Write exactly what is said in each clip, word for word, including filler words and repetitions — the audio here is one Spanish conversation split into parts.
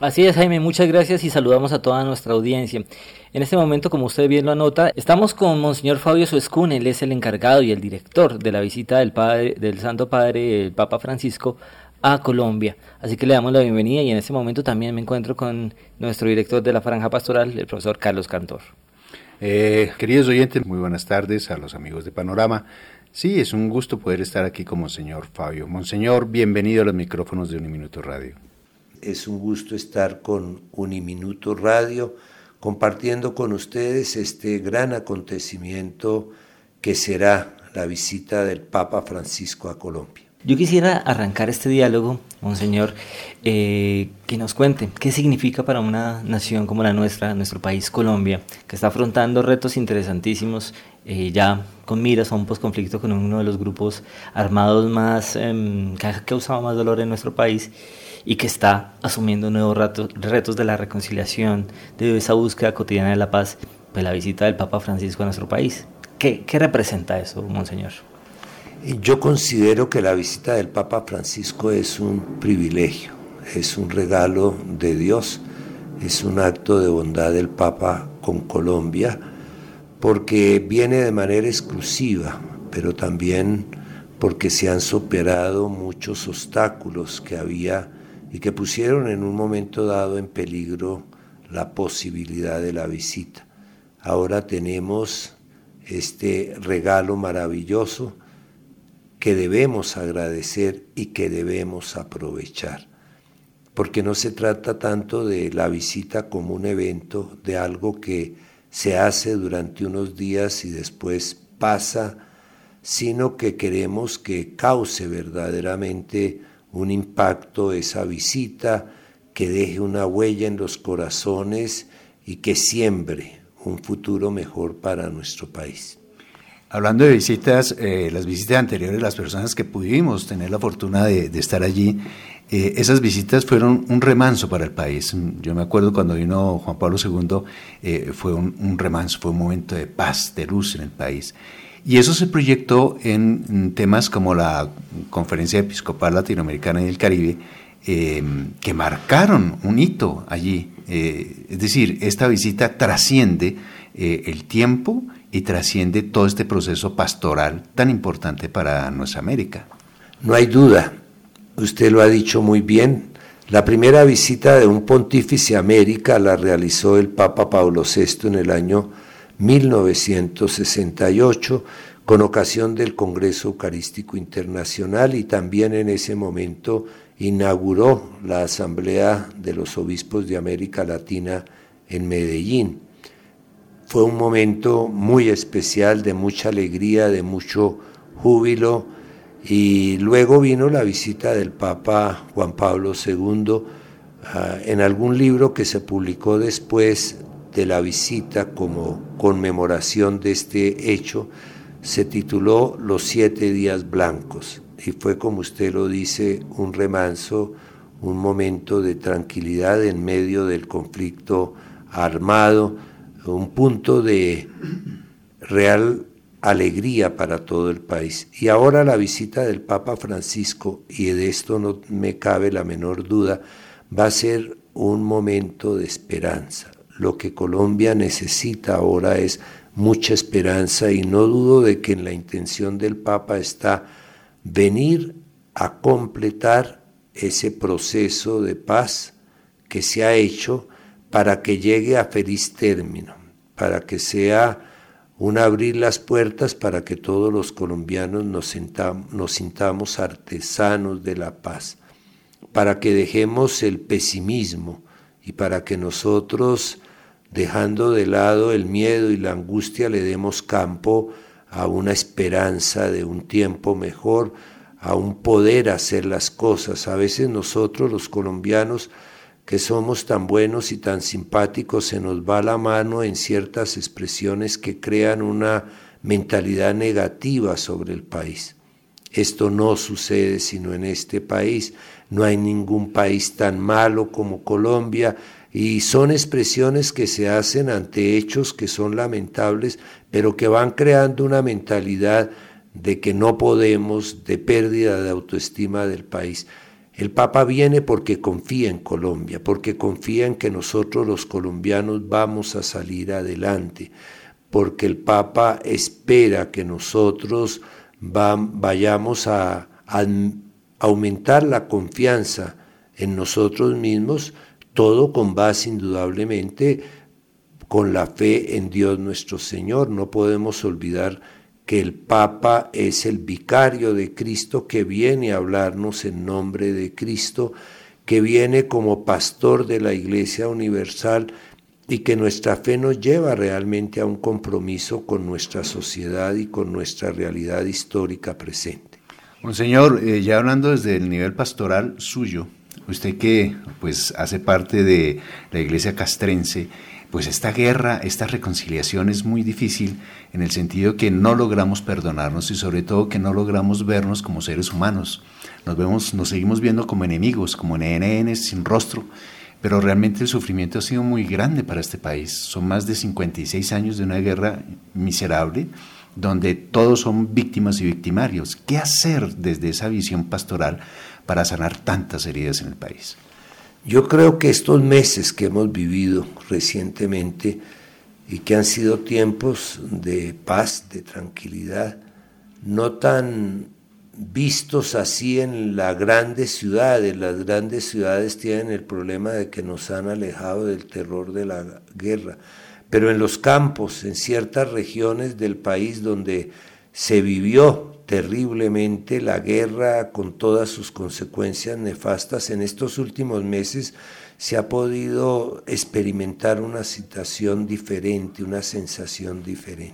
Así es, Jaime, muchas gracias y saludamos a toda nuestra audiencia. En este momento, como usted bien lo anota, estamos con Monseñor Fabio Suescún. Él es el encargado y el director de la visita del Padre, del Santo Padre, el Papa Francisco, a Colombia. Así que le damos la bienvenida y en este momento también me encuentro con nuestro director de la Franja Pastoral, el profesor Carlos Cantor. Eh, queridos oyentes, muy buenas tardes a los amigos de Panorama. Sí, es un gusto poder estar aquí con Monseñor Fabio. Monseñor, bienvenido a los micrófonos de Uniminuto Radio. Es un gusto estar con Uniminuto Radio, compartiendo con ustedes este gran acontecimiento que será la visita del Papa Francisco a Colombia. Yo quisiera arrancar este diálogo, Monseñor, eh, que nos cuente qué significa para una nación como la nuestra, nuestro país Colombia, que está afrontando retos interesantísimos, eh, ya con miras a un posconflicto con uno de los grupos armados más eh, que ha causado más dolor en nuestro país y que está asumiendo nuevos retos, retos de la reconciliación, de esa búsqueda cotidiana de la paz, pues la visita del Papa Francisco a nuestro país. ¿Qué, qué representa eso, Monseñor? Yo considero que la visita del Papa Francisco es un privilegio, es un regalo de Dios, es un acto de bondad del Papa con Colombia, porque viene de manera exclusiva, pero también porque se han superado muchos obstáculos que había y que pusieron en un momento dado en peligro la posibilidad de la visita. Ahora tenemos este regalo maravilloso que debemos agradecer y que debemos aprovechar, porque no se trata tanto de la visita como un evento, de algo que se hace durante unos días y después pasa, sino que queremos que cause verdaderamente un impacto esa visita, que deje una huella en los corazones y que siembre un futuro mejor para nuestro país. Hablando de visitas, eh, las visitas anteriores, las personas que pudimos tener la fortuna de, de estar allí, eh, esas visitas fueron un remanso para el país. Yo me acuerdo cuando vino Juan Pablo segundo, eh, fue un, un remanso, fue un momento de paz, de luz en el país. Y eso se proyectó en, en temas como la Conferencia Episcopal Latinoamericana y del Caribe, eh, que marcaron un hito allí. Eh, es decir, esta visita trasciende eh, el tiempo y trasciende todo este proceso pastoral tan importante para nuestra América. No hay duda, usted lo ha dicho muy bien, la primera visita de un pontífice a América la realizó el Papa Pablo sexto en el año mil novecientos sesenta y ocho, con ocasión del Congreso Eucarístico Internacional, y también en ese momento inauguró la Asamblea de los Obispos de América Latina en Medellín. Fue un momento muy especial, de mucha alegría, de mucho júbilo, y luego vino la visita del Papa Juan Pablo segundo. Uh, en algún libro que se publicó después de la visita como conmemoración de este hecho, se tituló Los siete días blancos, y fue, como usted lo dice, un remanso, un momento de tranquilidad en medio del conflicto armado, un punto de real alegría para todo el país. Y ahora la visita del Papa Francisco, y de esto no me cabe la menor duda, va a ser un momento de esperanza. Lo que Colombia necesita ahora es mucha esperanza, y no dudo de que en la intención del Papa está venir a completar ese proceso de paz que se ha hecho para que llegue a feliz término, para que sea un abrir las puertas para que todos los colombianos nos sintamos, nos sintamos artesanos de la paz, para que dejemos el pesimismo y para que nosotros, dejando de lado el miedo y la angustia, le demos campo a una esperanza de un tiempo mejor, a un poder hacer las cosas. A veces nosotros los colombianos, que somos tan buenos y tan simpáticos, se nos va la mano en ciertas expresiones que crean una mentalidad negativa sobre el país. Esto no sucede sino en este país. No hay ningún país tan malo como Colombia, y son expresiones que se hacen ante hechos que son lamentables, pero que van creando una mentalidad de que no podemos, de pérdida de autoestima del país. El Papa viene porque confía en Colombia, porque confía en que nosotros los colombianos vamos a salir adelante, porque el Papa espera que nosotros va, vayamos a, a aumentar la confianza en nosotros mismos, todo con base indudablemente con la fe en Dios nuestro Señor. No podemos olvidar que el Papa es el vicario de Cristo que viene a hablarnos en nombre de Cristo, que viene como pastor de la Iglesia Universal y que nuestra fe nos lleva realmente a un compromiso con nuestra sociedad y con nuestra realidad histórica presente. Monseñor, eh, ya hablando desde el nivel pastoral suyo, usted que pues hace parte de la Iglesia castrense, pues esta guerra, esta reconciliación es muy difícil en el sentido que no logramos perdonarnos y sobre todo que no logramos vernos como seres humanos. Nos vemos, nos seguimos viendo como enemigos, como nenes sin rostro, pero realmente el sufrimiento ha sido muy grande para este país. Son más de cincuenta y seis años de una guerra miserable, donde todos son víctimas y victimarios. ¿Qué hacer desde esa visión pastoral para sanar tantas heridas en el país? Yo creo que estos meses que hemos vivido recientemente y que han sido tiempos de paz, de tranquilidad, no tan vistos así en las grandes ciudades. Las grandes ciudades tienen el problema de que nos han alejado del terror de la guerra, pero en los campos, en ciertas regiones del país donde se vivió terriblemente la guerra con todas sus consecuencias nefastas, en estos últimos meses se ha podido experimentar una situación diferente, una sensación diferente.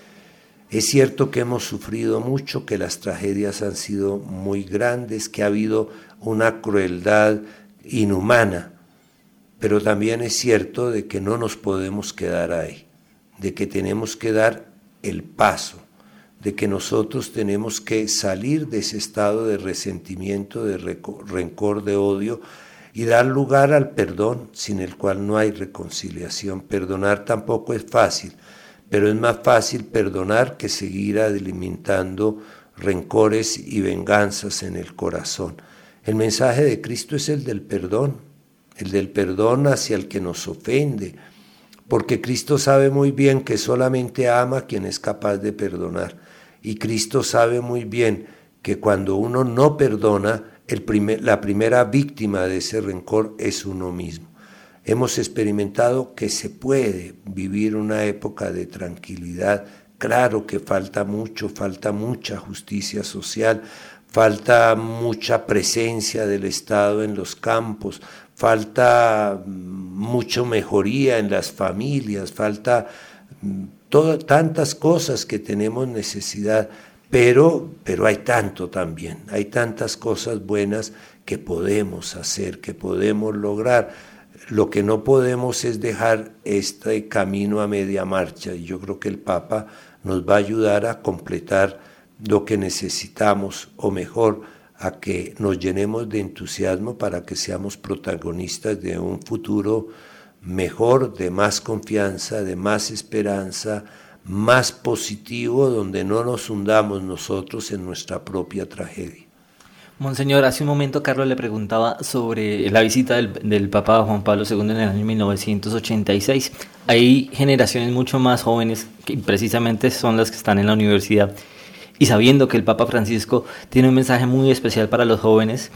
Es cierto que hemos sufrido mucho, que las tragedias han sido muy grandes, que ha habido una crueldad inhumana, pero también es cierto de que no nos podemos quedar ahí, de que tenemos que dar el paso, de que nosotros tenemos que salir de ese estado de resentimiento, de rencor, de odio y dar lugar al perdón, sin el cual no hay reconciliación. Perdonar tampoco es fácil, pero es más fácil perdonar que seguir alimentando rencores y venganzas en el corazón. El mensaje de Cristo es el del perdón, el del perdón hacia el que nos ofende, porque Cristo sabe muy bien que solamente ama a quien es capaz de perdonar. Y Cristo sabe muy bien que cuando uno no perdona, el primer, la primera víctima de ese rencor es uno mismo. Hemos experimentado que se puede vivir una época de tranquilidad. Claro que falta mucho, falta mucha justicia social, falta mucha presencia del Estado en los campos, falta mucha mejoría en las familias, falta todo, tantas cosas que tenemos necesidad, pero, pero hay tanto también, hay tantas cosas buenas que podemos hacer, que podemos lograr. Lo que no podemos es dejar este camino a media marcha, y yo creo que el Papa nos va a ayudar a completar lo que necesitamos, o mejor, a que nos llenemos de entusiasmo para que seamos protagonistas de un futuro mejor, de más confianza, de más esperanza, más positivo, donde no nos hundamos nosotros en nuestra propia tragedia. Monseñor, hace un momento Carlos le preguntaba sobre la visita del, del Papa Juan Pablo segundo en el año mil novecientos ochenta y seis. Hay generaciones mucho más jóvenes, que precisamente son las que están en la universidad, y sabiendo que el Papa Francisco tiene un mensaje muy especial para los jóvenes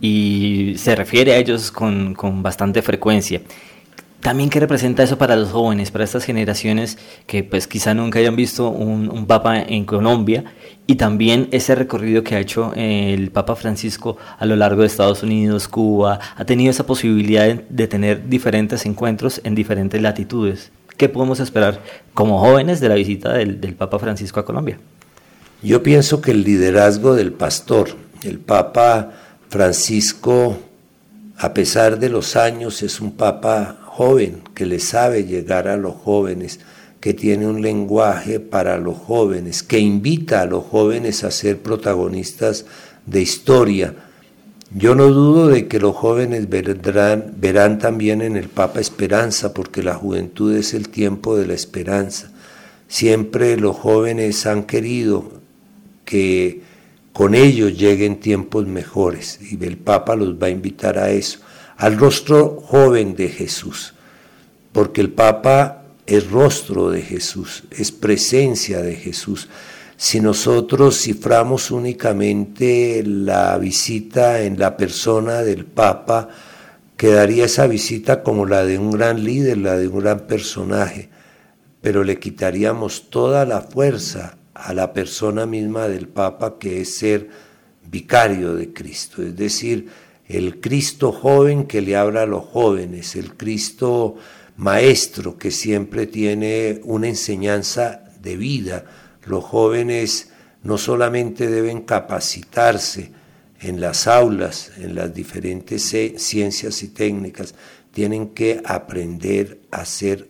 y se refiere a ellos con, con bastante frecuencia. También, ¿qué representa eso para los jóvenes, para estas generaciones que pues quizá nunca hayan visto un, un Papa en Colombia? Y también ese recorrido que ha hecho el Papa Francisco a lo largo de Estados Unidos, Cuba, ha tenido esa posibilidad de, de tener diferentes encuentros en diferentes latitudes. ¿Qué podemos esperar como jóvenes de la visita del, del Papa Francisco a Colombia? Yo pienso que el liderazgo del pastor, el Papa Francisco, a pesar de los años, es un Papa joven, que le sabe llegar a los jóvenes, que tiene un lenguaje para los jóvenes, que invita a los jóvenes a ser protagonistas de historia. Yo no dudo de que los jóvenes verán, verán también en el Papa esperanza, porque la juventud es el tiempo de la esperanza. Siempre los jóvenes han querido que con ellos lleguen tiempos mejores, y el Papa los va a invitar a eso, al rostro joven de Jesús, porque el Papa es rostro de Jesús, es presencia de Jesús. Si nosotros ciframos únicamente la visita en la persona del Papa, quedaría esa visita como la de un gran líder, la de un gran personaje, pero le quitaríamos toda la fuerza a la persona misma del Papa, que es ser vicario de Cristo, es decir, el Cristo joven que le habla a los jóvenes, el Cristo maestro que siempre tiene una enseñanza de vida. Los jóvenes no solamente deben capacitarse en las aulas, en las diferentes ciencias y técnicas, tienen que aprender a ser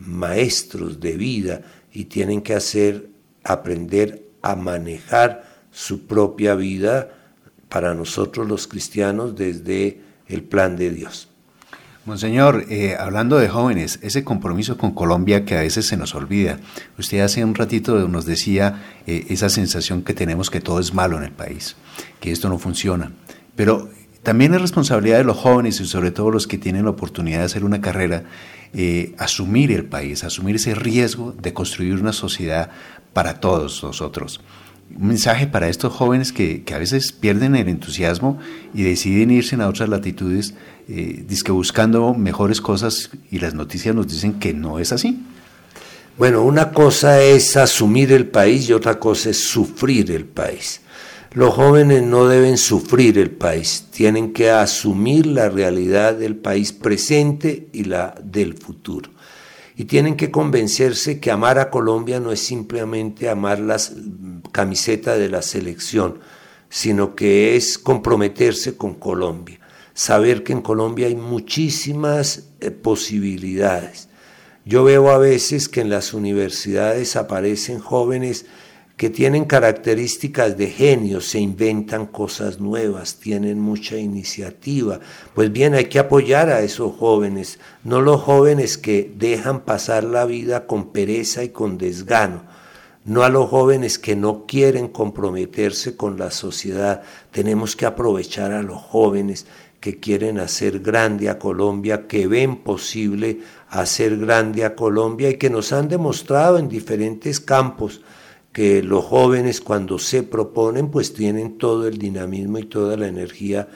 maestros de vida y tienen que hacer, aprender a manejar su propia vida para nosotros los cristianos desde el plan de Dios. Monseñor, eh, hablando de jóvenes, ese compromiso con Colombia que a veces se nos olvida. Usted hace un ratito nos decía eh, esa sensación que tenemos que todo es malo en el país, que esto no funciona. Pero también es responsabilidad de los jóvenes y sobre todo los que tienen la oportunidad de hacer una carrera, eh, asumir el país, asumir ese riesgo de construir una sociedad para todos nosotros. Un mensaje para estos jóvenes que, que a veces pierden el entusiasmo y deciden irse a otras latitudes, eh, dizque buscando mejores cosas, y las noticias nos dicen que no es así. Bueno, una cosa es asumir el país y otra cosa es sufrir el país. Los jóvenes no deben sufrir el país, tienen que asumir la realidad del país presente y la del futuro. Y tienen que convencerse que amar a Colombia no es simplemente amar la camiseta de la selección, sino que es comprometerse con Colombia, saber que en Colombia hay muchísimas eh, posibilidades. Yo veo a veces que en las universidades aparecen jóvenes que tienen características de genio, se inventan cosas nuevas, tienen mucha iniciativa. Pues bien, hay que apoyar a esos jóvenes, no los jóvenes que dejan pasar la vida con pereza y con desgano, no a los jóvenes que no quieren comprometerse con la sociedad. Tenemos que aprovechar a los jóvenes que quieren hacer grande a Colombia, que ven posible hacer grande a Colombia y que nos han demostrado en diferentes campos que los jóvenes cuando se proponen pues tienen todo el dinamismo y toda la energía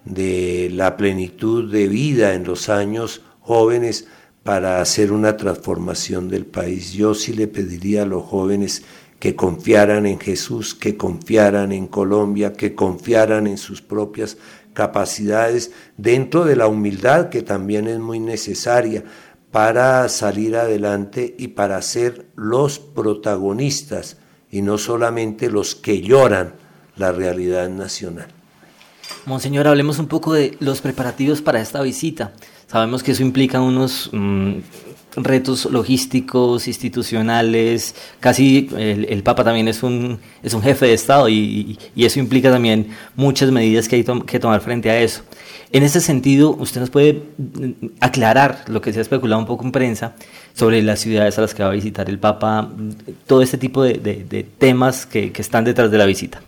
de la plenitud de vida en los años jóvenes para hacer una transformación del país. Yo sí le pediría a los jóvenes que confiaran en Jesús, que confiaran en Colombia, que confiaran en sus propias capacidades dentro de la humildad que también es muy necesaria para salir adelante y para ser los protagonistas y no solamente los que lloran la realidad nacional. Monseñor, hablemos un poco de los preparativos para esta visita. Sabemos que eso implica unos mmm, retos logísticos, institucionales, casi el, el Papa también es un, es un jefe de Estado y, y eso implica también muchas medidas que hay to- que tomar frente a eso. En ese sentido, ¿usted nos puede aclarar lo que se ha especulado un poco en prensa sobre las ciudades a las que va a visitar el Papa, todo este tipo de, de, de temas que, que están detrás de la visita?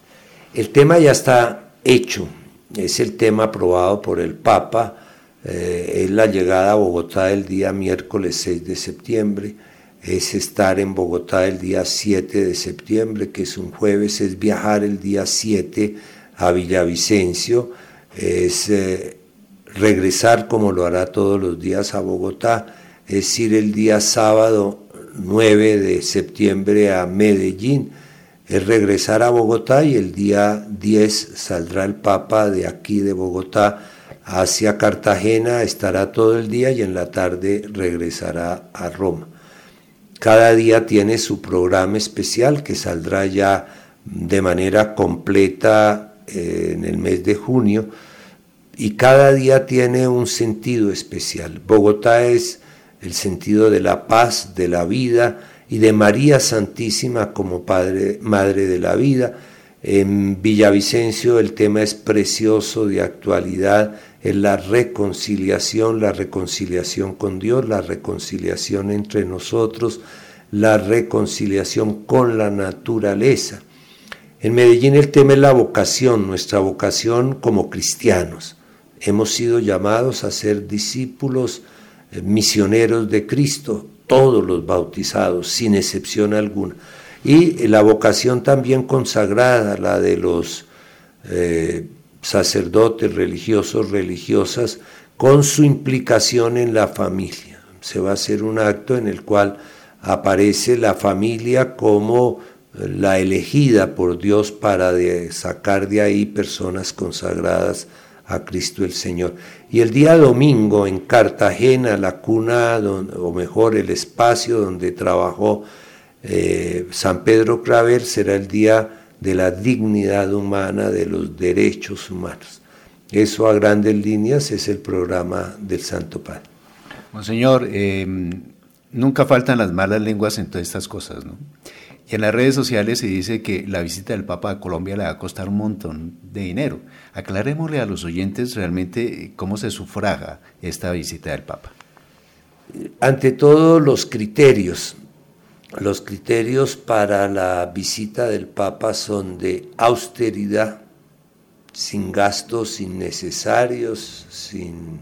El tema ya está hecho, es el tema aprobado por el Papa, eh, es la llegada a Bogotá el día miércoles seis de septiembre, es estar en Bogotá el día siete de septiembre, que es un jueves, es viajar el día siete a Villavicencio, es eh, regresar como lo hará todos los días a Bogotá, es ir el día sábado nueve de septiembre a Medellín, es regresar a Bogotá y el día diez saldrá el Papa de aquí de Bogotá hacia Cartagena, estará todo el día y en la tarde regresará a Roma. Cada día tiene su programa especial que saldrá ya de manera completa eh, en el mes de junio y cada día tiene un sentido especial. Bogotá es el sentido de la paz, de la vida y de María Santísima como padre, Madre de la Vida. En Villavicencio el tema es precioso, de actualidad, es la reconciliación, la reconciliación con Dios, la reconciliación entre nosotros, la reconciliación con la naturaleza. En Medellín el tema es la vocación, nuestra vocación como cristianos. Hemos sido llamados a ser discípulos, eh, misioneros de Cristo, todos los bautizados, sin excepción alguna. Y la vocación también consagrada, la de los eh, sacerdotes religiosos, religiosas, con su implicación en la familia. Se va a hacer un acto en el cual aparece la familia como la elegida por Dios para de sacar de ahí personas consagradas a Cristo el Señor. Y el día domingo en Cartagena, la cuna, donde, o mejor el espacio donde trabajó eh, San Pedro Claver, será el día de la dignidad humana, de los derechos humanos. Eso a grandes líneas es el programa del Santo Padre. Monseñor, eh, nunca faltan las malas lenguas en todas estas cosas, ¿no? Y en las redes sociales se dice que la visita del Papa a Colombia le va a costar un montón de dinero. Aclarémosle a los oyentes realmente cómo se sufraga esta visita del Papa. Ante todo, los criterios. Los criterios para la visita del Papa son de austeridad, sin gastos innecesarios, sin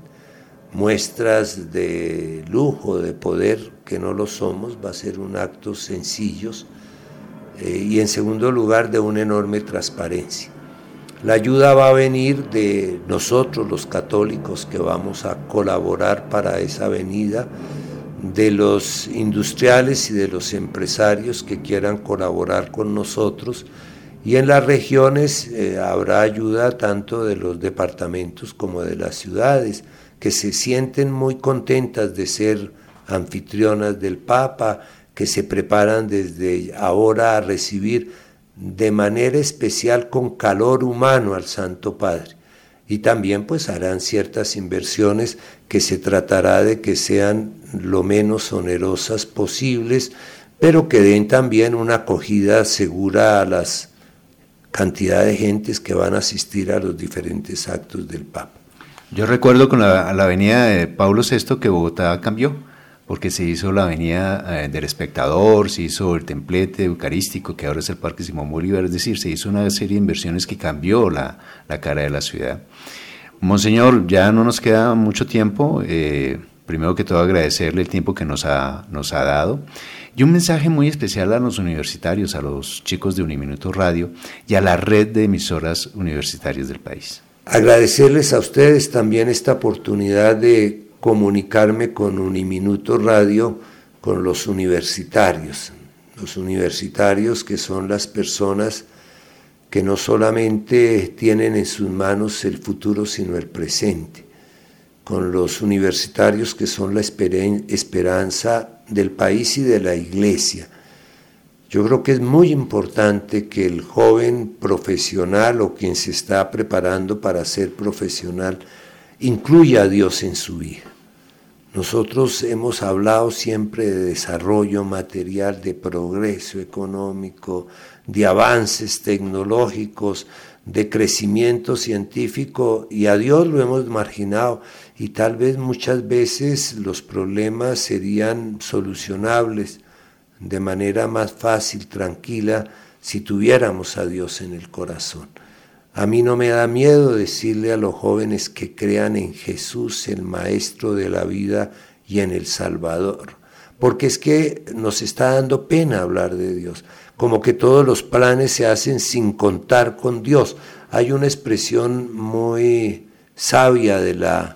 muestras de lujo, de poder, que no lo somos, va a ser un acto sencillo, eh, y en segundo lugar de una enorme transparencia. La ayuda va a venir de nosotros los católicos que vamos a colaborar para esa venida, de los industriales y de los empresarios que quieran colaborar con nosotros, y en las regiones eh, habrá ayuda tanto de los departamentos como de las ciudades, que se sienten muy contentas de ser anfitrionas del Papa, que se preparan desde ahora a recibir de manera especial con calor humano al Santo Padre. Y también pues harán ciertas inversiones que se tratará de que sean lo menos onerosas posibles, pero que den también una acogida segura a las cantidad de gentes que van a asistir a los diferentes actos del Papa. Yo recuerdo con la, la avenida de Pablo sexto que Bogotá cambió, porque se hizo la avenida eh, del Espectador, se hizo el templete eucarístico, que ahora es el Parque Simón Bolívar, es decir, se hizo una serie de inversiones que cambió la, la cara de la ciudad. Monseñor, ya no nos queda mucho tiempo, eh, primero que todo agradecerle el tiempo que nos ha, nos ha dado, y un mensaje muy especial a los universitarios, a los chicos de Uniminuto Radio y a la red de emisoras universitarias del país. Agradecerles a ustedes también esta oportunidad de comunicarme con Uniminuto Radio, con los universitarios, los universitarios que son las personas que no solamente tienen en sus manos el futuro, sino el presente, con los universitarios que son la esperanza del país y de la Iglesia. Yo creo que es muy importante que el joven profesional o quien se está preparando para ser profesional incluya a Dios en su vida. Nosotros hemos hablado siempre de desarrollo material, de progreso económico, de avances tecnológicos, de crecimiento científico, y a Dios lo hemos marginado, y tal vez muchas veces los problemas serían solucionables de manera más fácil, tranquila, si tuviéramos a Dios en el corazón. A mí no me da miedo decirle a los jóvenes que crean en Jesús, el Maestro de la vida, y en el Salvador, porque es que nos está dando pena hablar de Dios, como que todos los planes se hacen sin contar con Dios. Hay una expresión muy sabia de la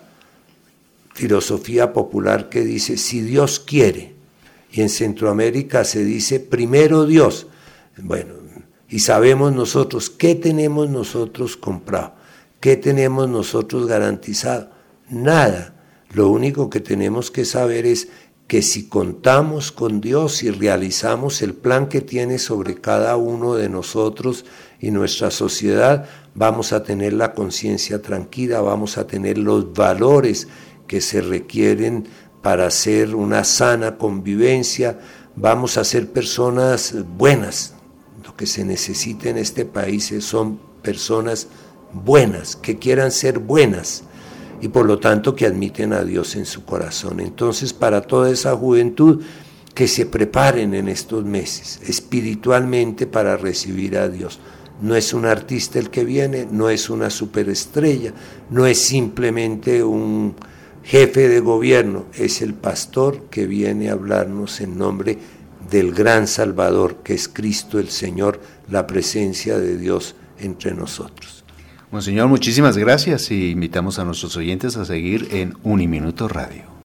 filosofía popular que dice, si Dios quiere, y en Centroamérica se dice, primero Dios. Bueno, y sabemos nosotros, ¿qué tenemos nosotros comprado? ¿Qué tenemos nosotros garantizado? Nada. Lo único que tenemos que saber es que si contamos con Dios y realizamos el plan que tiene sobre cada uno de nosotros y nuestra sociedad, vamos a tener la conciencia tranquila, vamos a tener los valores que se requieren para hacer una sana convivencia, vamos a ser personas buenas. Lo que se necesita en este país son personas buenas, que quieran ser buenas, y por lo tanto que admiten a Dios en su corazón. Entonces, para toda esa juventud, que se preparen en estos meses espiritualmente para recibir a Dios. No es un artista el que viene, no es una superestrella, no es simplemente un jefe de gobierno, es el pastor que viene a hablarnos en nombre del gran Salvador, que es Cristo el Señor, la presencia de Dios entre nosotros. Monseñor, muchísimas gracias y invitamos a nuestros oyentes a seguir en Uniminuto Radio.